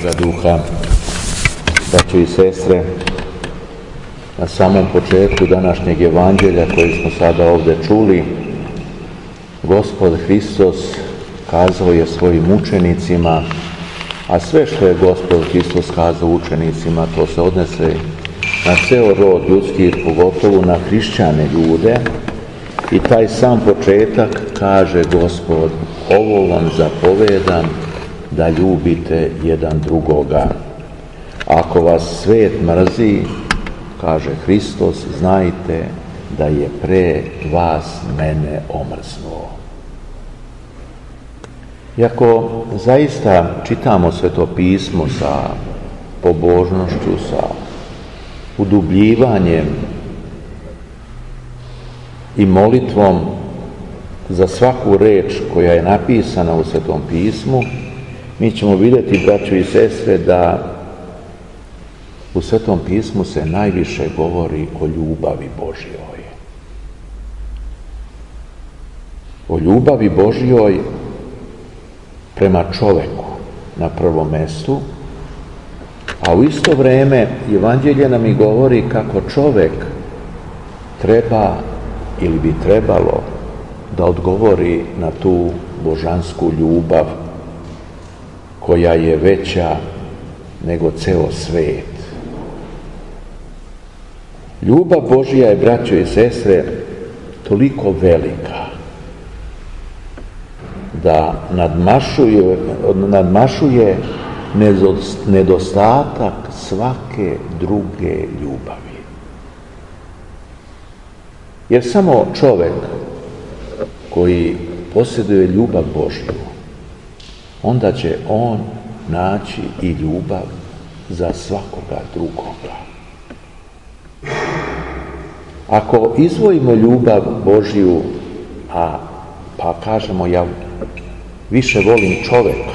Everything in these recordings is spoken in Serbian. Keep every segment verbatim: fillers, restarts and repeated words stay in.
Svetoga Duha. Braćo i sestre, na samom početku današnjeg evanđelja koje smo sada ovdje čuli, Gospod Hristos kazao je svojim učenicima, a sve što je Gospod Hristos kazao učenicima, to se odnese na ceo rod ljudski, pogotovo na hrišćane ljude. I taj sam početak kaže Gospod, ovo vam zapovedam da ljubite jedan drugoga. Ako vas svet mrzi, kaže Hristos, znajte da je pre vas mene omrznuo. I ako zaista čitamo Sveto pismo sa pobožnošću, sa udubljivanjem i molitvom za svaku reč koja je napisana u Svetom pismu, mi ćemo vidjeti, braćo i sestre, da u Svetom pismu se najviše govori o ljubavi Božjoj. O ljubavi Božjoj prema čoveku na prvom mestu, a u isto vrijeme Evanđelje nam i govori kako čovek treba ili bi trebalo da odgovori na tu božansku ljubav koja je veća nego ceo svet. Ljubav Božja je, braćo i sestre, toliko velika da nadmašuje, nadmašuje nedostatak svake druge ljubavi. Jer samo čovjek koji posjeduje ljubav Božju, onda će on naći i ljubav za svakoga drugoga. Ako izdvojimo ljubav Božju, a pa kažemo ja više volim čovjeka,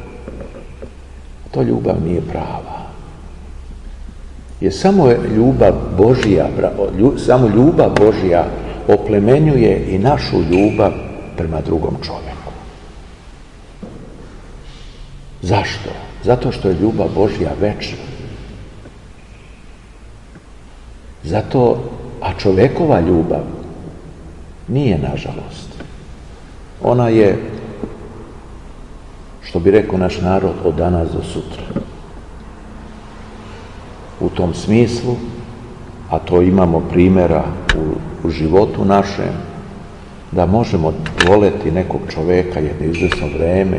to ljubav nije prava. Jer samo ljubav Božja, samo ljubav Božja oplemenjuje i našu ljubav prema drugom čovjeku. Zašto? Zato što je ljubav Božja večna. Zato, a čovjekova ljubav nije, nažalost. Ona je, što bi rekao naš narod, od danas do sutra. U tom smislu, a to imamo primjera u, u životu našem, da možemo voleti nekog čovjeka jedno izvjesno vrijeme,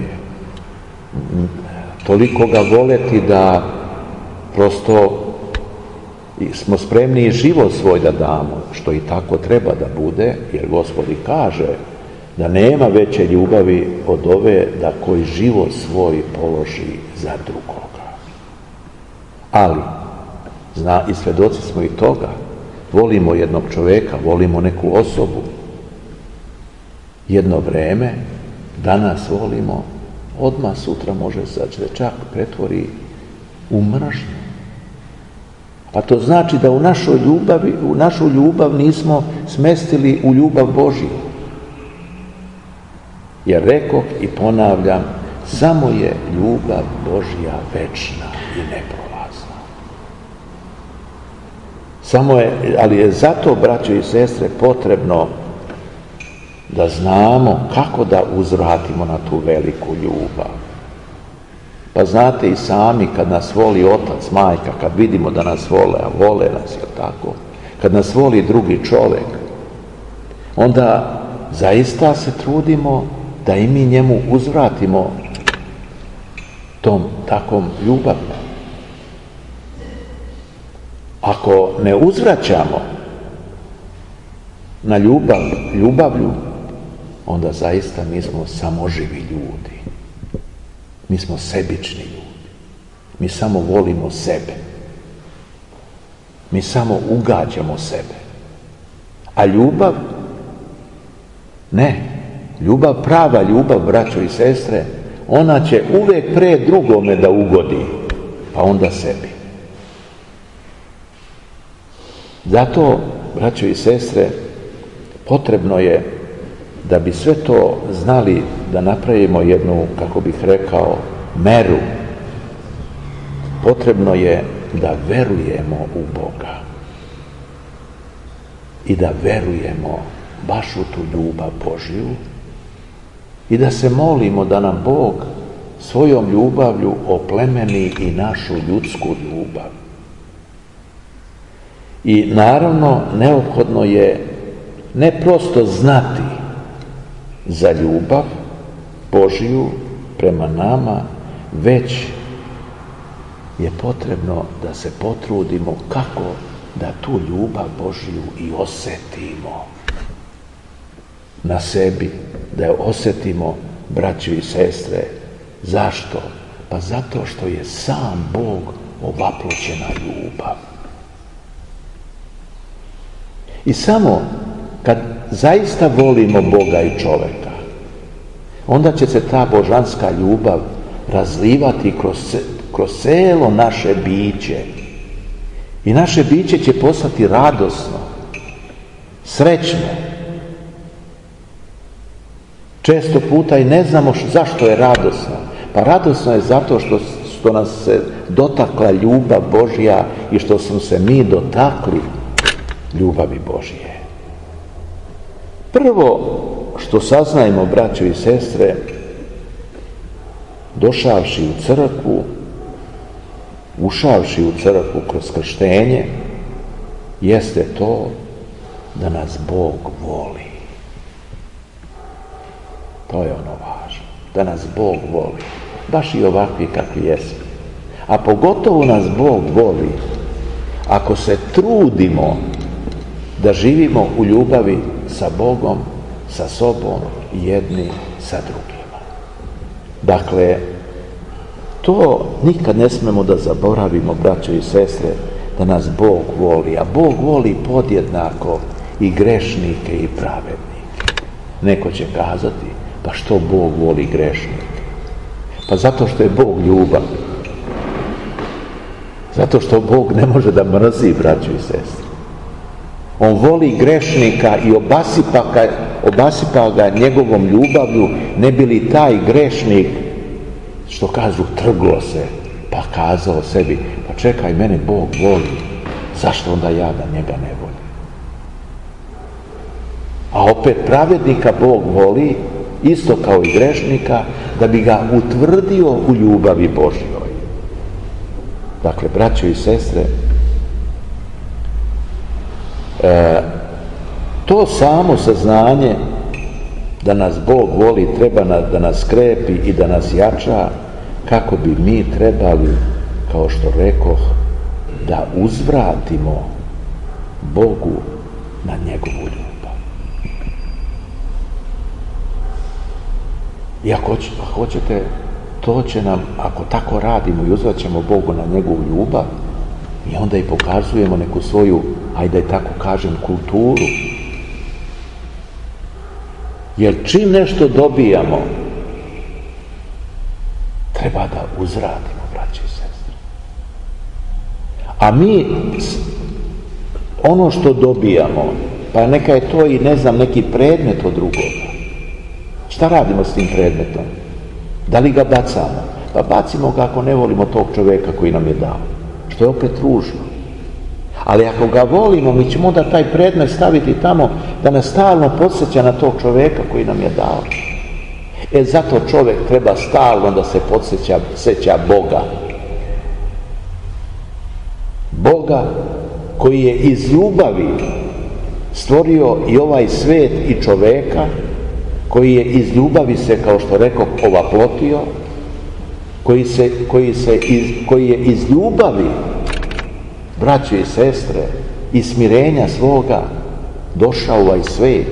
toliko ga voleti da prosto smo spremni i život svoj da damo, što i tako treba da bude, jer Gospod i kaže da nema veće ljubavi od ove da koji život svoj položi za drugoga. Ali, zna, i svedoci smo i toga, volimo jednog čovjeka, volimo neku osobu, jedno vrijeme, danas volimo, odmah sutra može se čak pretvori u mržnju. Pa to znači da u našoj ljubavi, u našu ljubav nismo smestili u ljubav Božju. Jer rekoh i ponavljam, samo je ljubav Božja večna i neprolazna. Samo je, ali je zato, braćo i sestre, potrebno da znamo kako da uzvratimo na tu veliku ljubav. Pa znate i sami, kad nas voli otac, majka, kad vidimo da nas vole, a vole nas, je tako? Kad nas voli drugi čovjek, onda zaista se trudimo da i mi njemu uzvratimo tom takvom ljubavom. Ako ne uzvraćamo na ljubav, ljubavlju, onda zaista mi smo samoživi ljudi. Mi smo sebični ljudi. Mi samo volimo sebe. Mi samo ugađamo sebe. A ljubav? Ne. Ljubav, prava ljubav, braćo i sestre, ona će uvijek pre drugome da ugodi, pa onda sebi. Zato, braćo i sestre, potrebno je da bi sve to znali da napravimo jednu, kako bih rekao, meru potrebno je da verujemo u Boga i da verujemo baš u tu ljubav Božju i da se molimo da nam Bog svojom ljubavlju oplemeni i našu ljudsku ljubav. I naravno neophodno je ne prosto znati za ljubav Božju prema nama, već je potrebno da se potrudimo kako da tu ljubav Božju i osjetimo na sebi, da je osjetimo, braćo i sestre. Zašto? Pa zato što je sam Bog ovaploćena ljubav. I samo kad zaista volimo Boga i čovjeka, onda će se ta božanska ljubav razlivati kroz, kroz cijelo naše biće. I naše biće će postati radosno, srećno. Često puta i ne znamo zašto je radosno. Pa radosno je zato što, što nas se dotakla ljubav Božja i što smo se mi dotakli ljubavi Božje. Prvo što saznajemo, braćo i sestre, došavši u crkvu, ušavši u crkvu kroz krštenje, jeste to da nas Bog voli. To je ono važno, da nas Bog voli, baš i ovakvi kakvi jesmo. A pogotovo nas Bog voli ako se trudimo da živimo u ljubavi sa Bogom, sa sobom i jedni sa drugima. Dakle, to nikad ne smemo da zaboravimo, braćo i sestre, da nas Bog voli, a Bog voli podjednako i grešnike i pravednike. Neko će kazati, pa što Bog voli grešnike? Pa zato što je Bog ljubav. Zato što Bog ne može da mrzi, braćo i sestre. On voli grešnika i obasipa ga, obasipa ga njegovom ljubavlju, ne bi li taj grešnik, što kažu, trglo se, pa kazao sebi, pa čekaj, mene Bog voli, zašto onda ja da njega ne volim? A opet pravednika Bog voli, isto kao i grešnika, da bi ga utvrdio u ljubavi Božjoj. Dakle, braćo i sestre, e, to samo saznanje da nas Bog voli treba na, da nas krepi i da nas jača, kako bi mi trebali, kao što rekoh, da uzvratimo Bogu na njegovu ljubav. I ako hoćete, to će nam, ako tako radimo i uzvraćamo Bogu na njegovu ljubav, i onda i pokazujemo neku svoju, ajde tako kažem, kulturu. Jer čim nešto dobijamo, treba da uzradimo, braće i sestre. A mi ono što dobijamo, pa neka je to i, ne znam, neki predmet od drugoga. Šta radimo s tim predmetom? Da li ga bacamo? Pa bacimo ga ako ne volimo tog čovjeka koji nam je dao. Što je opet ružno. Ali ako ga volimo, mi ćemo onda taj predmet staviti tamo da nas stalno podsjeća na tog čovjeka koji nam je dao. E zato čovjek treba stalno da se podsjeća sjeća Boga. Boga koji je iz ljubavi stvorio i ovaj svet i čovjeka, koji je iz ljubavi se, kao što rekao, ovaplotio, koji, se, koji, se iz, koji je iz ljubavi, braće i sestre, i smirenja svoga došao u ovaj svet.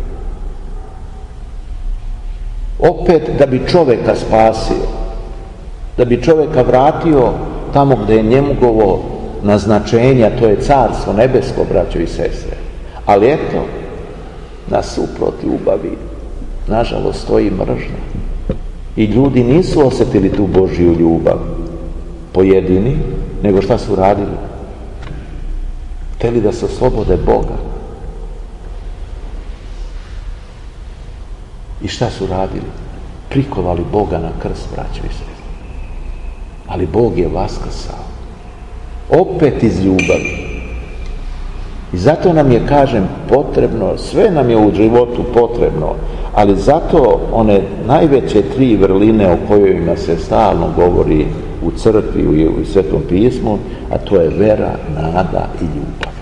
Opet da bi čovjeka spasio, da bi čovjeka vratio tamo gdje je njegovo naznačenje, a to je carstvo nebesko, braćo i sestre. Ali eto, nasuprot ljubavi, nažalost, stoji mržnja. I ljudi nisu osjetili tu Božju ljubav pojedini, nego šta su radili? Hteli da se oslobode Boga. I šta su radili? Prikovali Boga na krst, braćo i sestre. ali Bog je vaskrsao. Opet iz ljubavi. I zato nam je, kažem, potrebno, sve nam je u životu potrebno, ali zato one najveće tri vrline o kojima se stalno govori u crkvi i u Svetom pismu, a to je vera, nada i ljubav.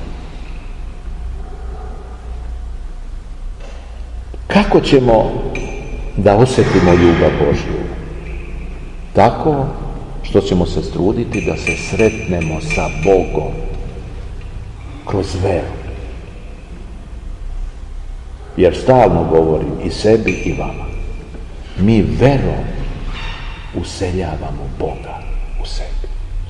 Kako ćemo da osjetimo ljubav Božju? Tako što ćemo se truditi da se sretnemo sa Bogom kroz veru. Jer stalno govorim i sebi i vama, mi verom useljavamo Boga u sebi.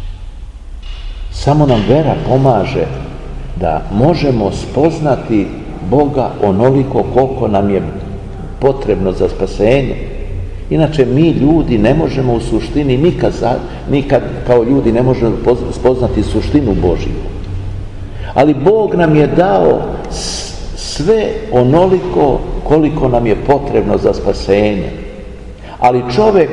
Samo nam vera pomaže da možemo spoznati Boga onoliko koliko nam je potrebno za spasenje. Inače, mi ljudi ne možemo u suštini nikad, nikad kao ljudi ne možemo spoznati suštinu Božju. Ali Bog nam je dao sve onoliko koliko nam je potrebno za spasenje. Ali čovjek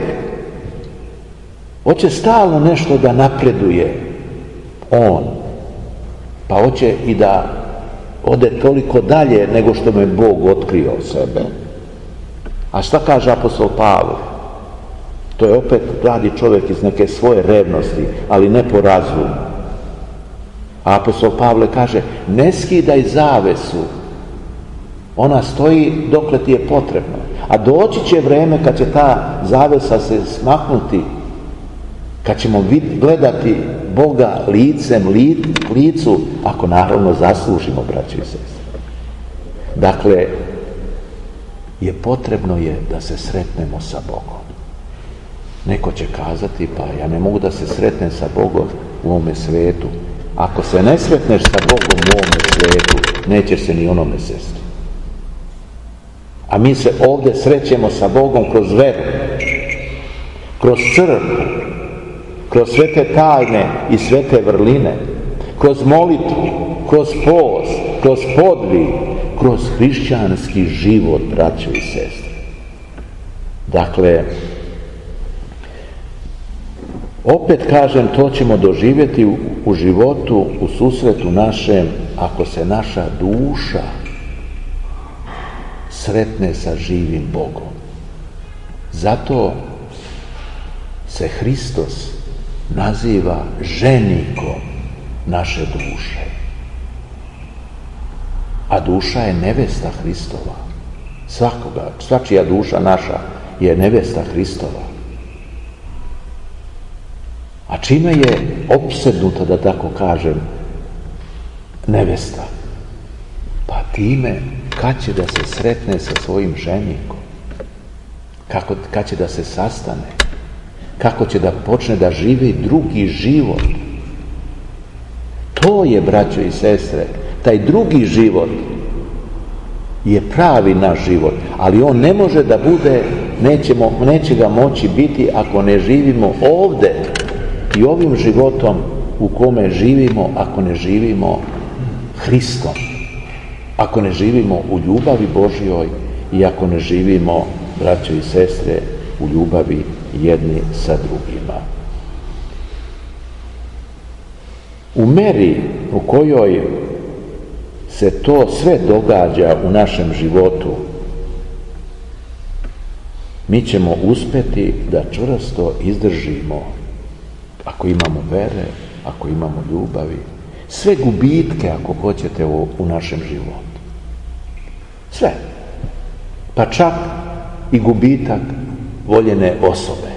hoće stalno nešto da napreduje, on, pa hoće i da ode toliko dalje nego što mu je Bog otkrio sebe. A šta kaže apostol Pavle? To je opet radi čovjek iz neke svoje revnosti, ali ne po razumu. A apostol Pavle kaže, ne skidaj zavesu, ona stoji dokle ti je potrebno. A doći će vreme kad će ta zavesa se smaknuti, kad ćemo gledati Boga licem, licu, ako naravno zaslužimo, braći i sestre. Dakle, je potrebno je da se sretnemo sa Bogom. Neko će kazati, pa ja ne mogu da se sretnem sa Bogom u ovome svetu. Ako se ne sretneš sa Bogom u ovome svijetu, nećeš se ni onome sresti. A mi se ovdje srećemo sa Bogom kroz veru, kroz crkvu, kroz sve te tajne i sve te vrline, kroz molitvu, kroz post, kroz podvig, kroz hrišćanski život, braćo i sestre. Dakle, opet kažem, to ćemo doživjeti u, u životu, u susretu našem, ako se naša duša sretne sa živim Bogom. Zato se Hristos naziva ženikom naše duše. A duša je nevesta Hristova. Svakoga, svačija duša naša je nevesta Hristova. A čime je opsednuta, da tako kažem, nevesta? Pa time kad će da se sretne sa svojim ženikom, kako, kad će da se sastane, kako će da počne da živi drugi život. To je, braćo i sestre, taj drugi život je pravi naš život, ali on ne može da bude, nećemo, neće ga moći biti ako ne živimo ovdje i ovim životom u kome živimo, ako ne živimo Hristom, ako ne živimo u ljubavi Božjoj i ako ne živimo, braćo i sestre, u ljubavi jedni sa drugima. U meri u kojoj se to sve događa u našem životu, mi ćemo uspjeti da čvrsto izdržimo, ako imamo vere, ako imamo ljubavi, sve gubitke, ako hoćete, u, u našem životu. Sve. Pa čak i gubitak voljene osobe.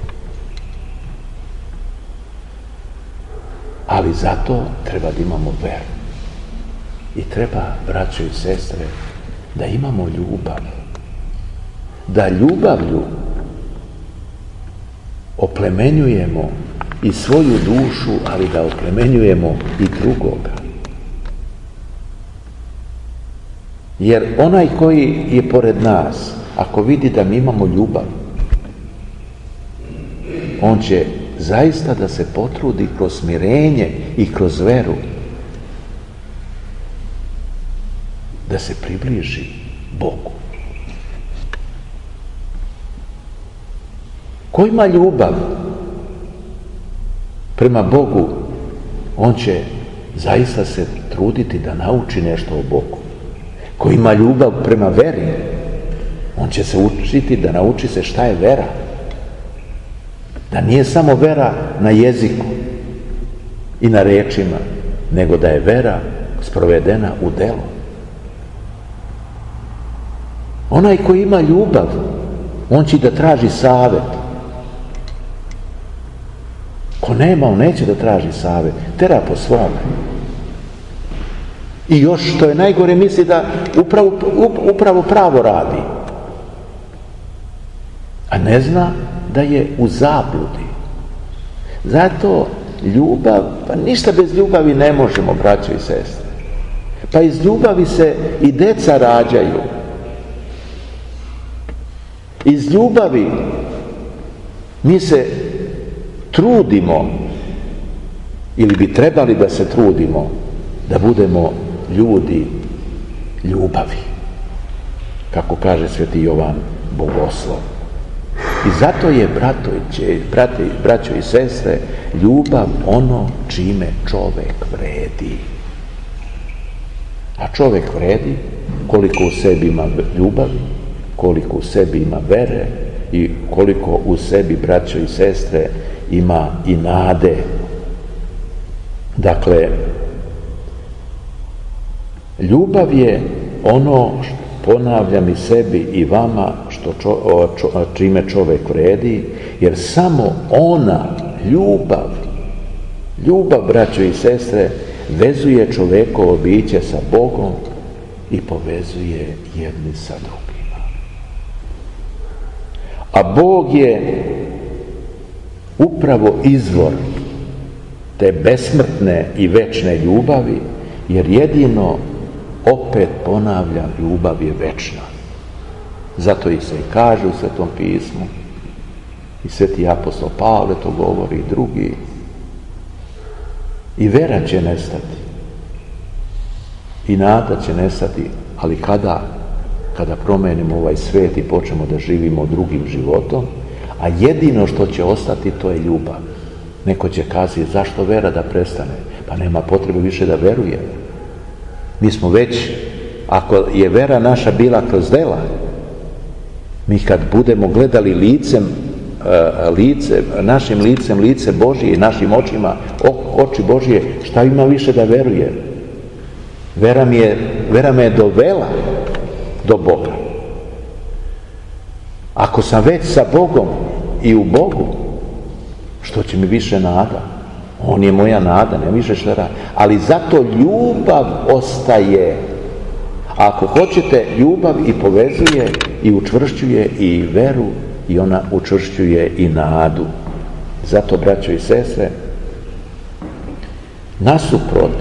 Ali zato treba da imamo veru. I treba, braćo i sestre, da imamo ljubav. Da ljubavlju oplemenjujemo i svoju dušu, ali da oplemenjujemo i drugoga. Jer onaj koji je pored nas, ako vidi da mi imamo ljubav, on će zaista da se potrudi kroz smirenje i kroz veru da se približi Bogu. Ko ima ljubav, prema Bogu, on će zaista se truditi da nauči nešto o Bogu. Ko ima ljubav prema veri, on će se učiti da nauči se šta je vera. Da nije samo vera na jeziku i na rečima, nego da je vera sprovedena u delo. Onaj koji ima ljubav, on će da traži savjet. Ko nema, on neće da traži savjet. Tera po svome. I još što je najgore, misli da upravo, upravo pravo radi. A ne zna da je u zabludi. Zato ljubav, pa ništa bez ljubavi ne možemo, braćo i sestre. Pa iz ljubavi se i deca rađaju. Iz ljubavi mi se trudimo, ili bi trebali da se trudimo, da budemo ljudi ljubavi. Kako kaže sveti Jovan Bogoslov. I zato je, brato, brate, braćo i sestre, ljubav ono čime čovek vredi. A čovek vredi koliko u sebi ima ljubavi, koliko u sebi ima vere i koliko u sebi, braćo i sestre, ima i nade. Dakle, ljubav je ono, ponavljam i sebi i vama, što čo, čo, čime čovek vredi, jer samo ona, ljubav, ljubav, braćo i sestre, vezuje čovekovo biće sa Bogom i povezuje jedni sa drugima. A Bog je upravo izvor te besmrtne i večne ljubavi, jer jedino, opet ponavljam, ljubav je večna. Zato i se i kaže u Svetom pismu, i sveti apostol Pavle to govori, i drugi. I vera će nestati. I nada će nestati, ali kada? Kada promenimo ovaj svet i počnemo da živimo drugim životom, a jedino što će ostati, to je ljubav. Neko će kazati, zašto vera da prestane? Pa nema potrebe više da verujemo. Mi smo već, ako je vera naša bila kroz dela, mi kad budemo gledali licem, lice, našim licem, lice Božije i našim očima, oči Božije, šta ima više da verujem? Vera, mi je, vera me je dovela do Boga. Ako sam već sa Bogom i u Bogu, što će mi više nada? On je moja nada, ne više šta radi. Ali zato ljubav ostaje. Ako hoćete, ljubav i povezuje i učvršćuje i veru i ona učvršćuje i nadu. Zato, braćo i sestre, nasuprot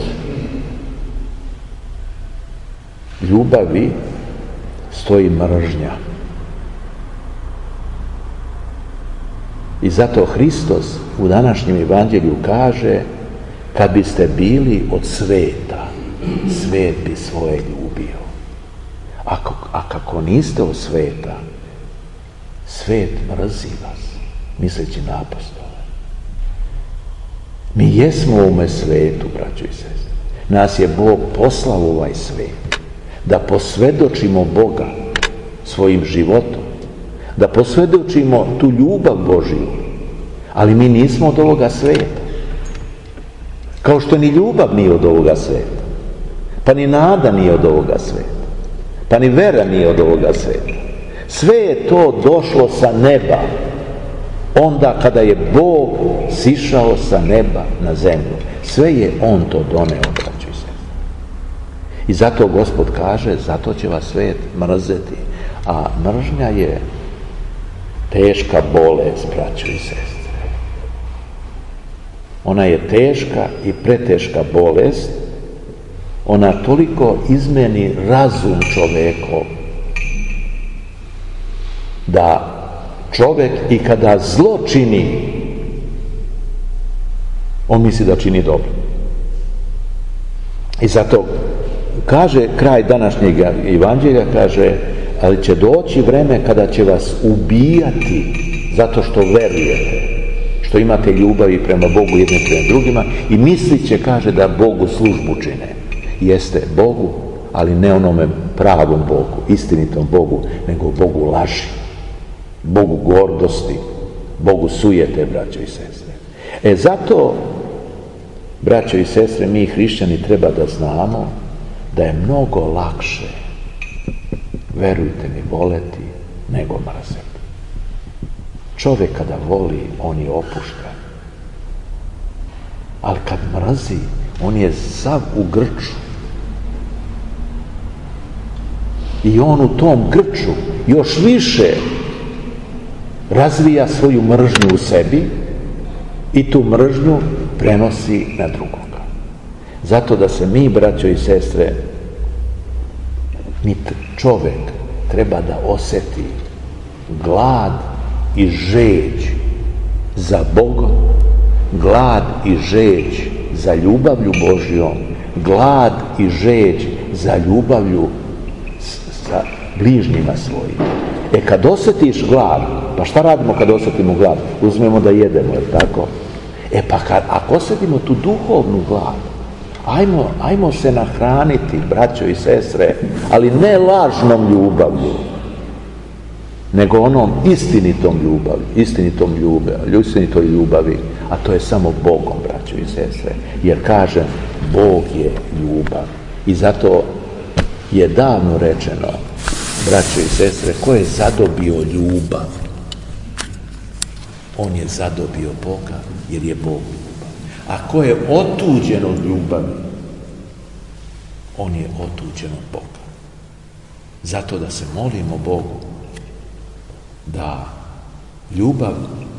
ljubavi stoji mržnja. I zato Hristos u današnjem evanđelju kaže, kad biste bili od sveta, svet bi svoje ljubio. Ako, a kako niste od sveta, svet mrzi vas, misleći na apostole. Mi jesmo u ovome svetu, braćo i sestre. Nas je Bog poslao u ovaj svet, da posvedočimo Boga svojim životom, da posvedočimo tu ljubav Božiju, ali mi nismo od ovoga sveta. Kao što ni ljubav nije od ovoga sveta, pa ni nada nije od ovoga sveta, pa ni vera nije od ovoga sveta. Sve je to došlo sa neba, onda kada je Bog sišao sa neba na zemlju. Sve je On to doneo, braćo i sestre. I zato Gospod kaže, zato će vas svet mrzeti, a mržnja je teška bolest, braćo i sestre. Ona je teška i preteška bolest. Ona toliko izmeni razum čovekov, da čovek i kada zlo čini, on misli da čini dobro. I zato kaže kraj današnjeg evanđelja, kaže, ali će doći vreme kada će vas ubijati zato što verujete. što imate ljubavi prema Bogu jedne prema drugima i mislit će, kaže, da Bogu službu čine. Jeste Bogu, ali ne onome pravom Bogu, istinitom Bogu, nego Bogu laži, Bogu gordosti, Bogu sujete, braćo i sestre. E zato, braćo i sestre, mi hrišćani treba da znamo da je mnogo lakše, verujte mi, voleti nego mrzeti. Čovjek kada voli, on je opušten. Ali kad mrzi, on je sav u grču. I on u tom grču još više razvija svoju mržnju u sebi i tu mržnju prenosi na drugoga. Zato da se mi, braćo i sestre, mi čovjek treba da osjeti glad i žeđ za Bogom, glad i žeđ za ljubavlju Božjom, glad i žeđ za ljubavlju sa bližnjima svojim. E kad osjetiš glad, pa šta radimo kad osjetimo glad? Uzmemo da jedemo, je li tako? E pa kad, ako osjetimo tu duhovnu glad, ajmo, ajmo se nahraniti, braćo i sestre, ali ne lažnom ljubavlju, nego onom istinitom ljubavi, istinitom ljubavi, istinitoj ljubavi, a to je samo Bogom, braćo i sestre. Jer kažem, Bog je ljubav. I zato je davno rečeno, braćo i sestre, ko je zadobio ljubav, on je zadobio Boga, jer je Bog ljubav. A ko je otuđen od ljubavi, on je otuđen od Boga. Zato da se molimo Bogu da ljubav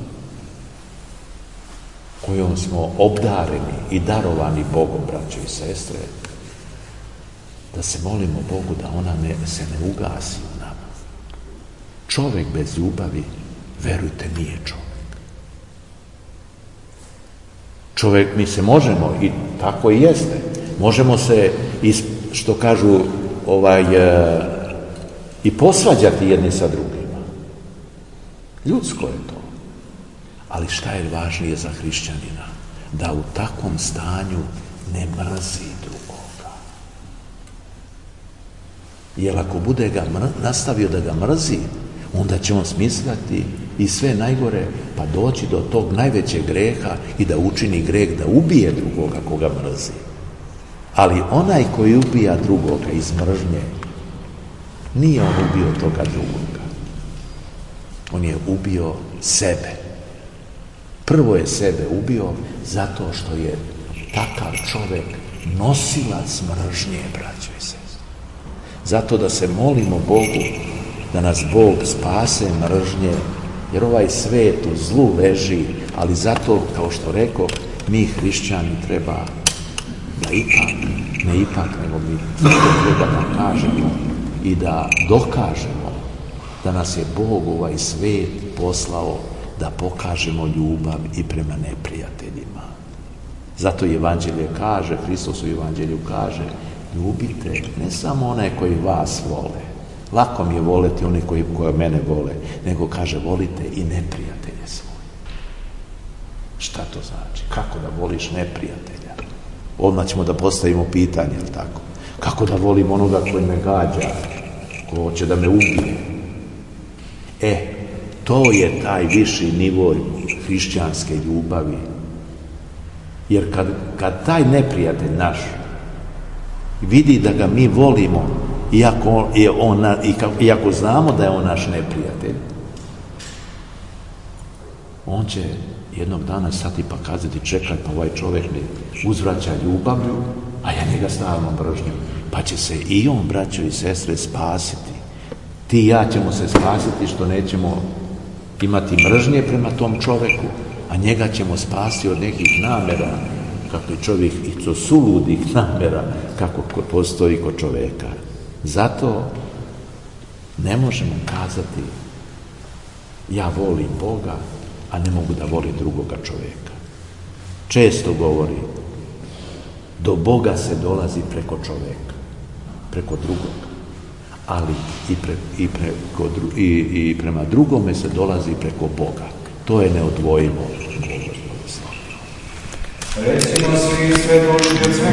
kojom smo obdareni i darovani Bogom, braćo i sestre, da se molimo Bogu da ona ne, se ne ugasi u nama. Čovjek bez ljubavi, verujte, nije čovjek. Čovjek, mi se možemo, i tako i jeste, možemo se, što kažu, ovaj, e, i posvađati jedni sa drugima. Ljudsko je to. Ali šta je važnije za hrišćanina? Da u takvom stanju ne mrzi drugoga. Jer ako bude ga mr- nastavio da ga mrzi, onda će on smisliti i sve najgore, pa doći do tog najvećeg greha i da učini greh, da ubije drugoga koga mrzi. Ali onaj koji ubija drugoga iz mržnje, nije on ubio toga drugoga. On je ubio sebe. Prvo je sebe ubio zato što je takav čovjek nosilac mržnje, braćo i sestre. Zato da se molimo Bogu da nas Bog spase mržnje, jer ovaj svet u zlu leži, ali zato, kao što rekao, mi hrišćani treba da ipak, ne ipak, nego mi treba da kažemo i da dokažemo da nas je Bog ovaj svet poslao da pokažemo ljubav i prema neprijateljima. Zato Evanđelje kaže, Hristos u Evanđelju kaže, ljubite ne samo one koji vas vole, lako mi je voleti oni koji, koji mene vole, nego kaže, volite i neprijatelje svoje. Šta to znači? Kako da voliš neprijatelja? Odmah ćemo da postavimo pitanje, jel tako? Kako da volim onoga koji me gađa, ko hoće da me ubije? E, to je taj viši nivo hrišćanske ljubavi. Jer kad, kad taj neprijatelj naš vidi da ga mi volimo, iako, je on, iako znamo da je on naš neprijatelj, on će jednog dana stati pa kazati, čekaj, pa ovaj čovjek mi uzvraća ljubavlju, a ja njega stalno mržnjom. Pa će se i on, braćo i sestre, spasiti. Ti i ja ćemo se spasiti što nećemo imati mržnje prema tom čovjeku, a njega ćemo spasiti od nekih namera, kako je čovjek i to suludih namera, kako postoji kod čovjeka. Zato ne možemo kazati ja volim Boga, a ne mogu da volim drugoga čovjeka. Često govori, do Boga se dolazi preko čovjeka, preko drugoga, ali i, pre, i, preko, i, i prema drugome se dolazi preko Boga. To je neodvojivo. Recimo svi sve Božje